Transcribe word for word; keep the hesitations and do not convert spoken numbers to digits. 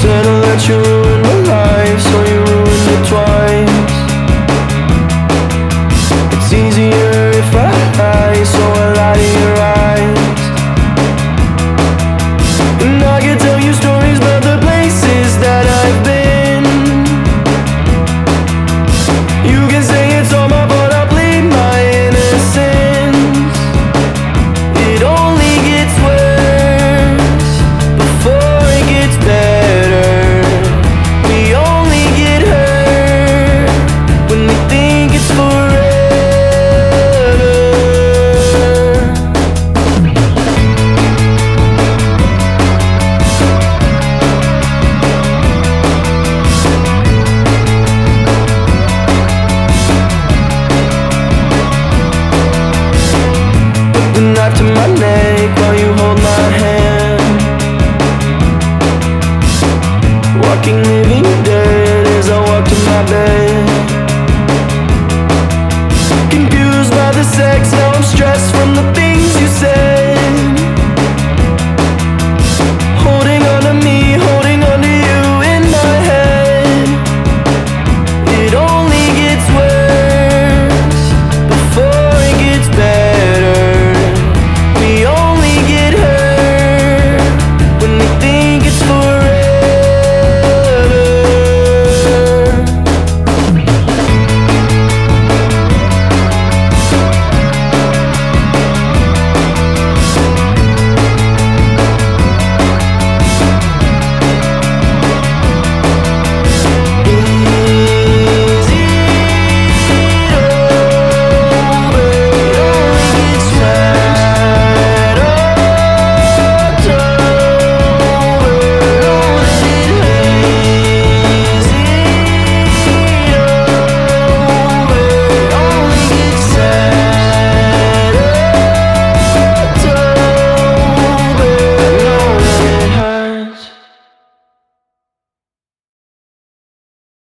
Said I'll let you ruin my life, so you ruined it twice. It's easier if I lie, so I lie to your eyes. And I can tell you stories about the places that I've been. You can say it's all my fault, I plead my innocence. It only gets worse before it gets better. We only get hurt when we think it's forever. Put the knife to my neck while you hold my hand. Walking, living dead as I walk to my bed.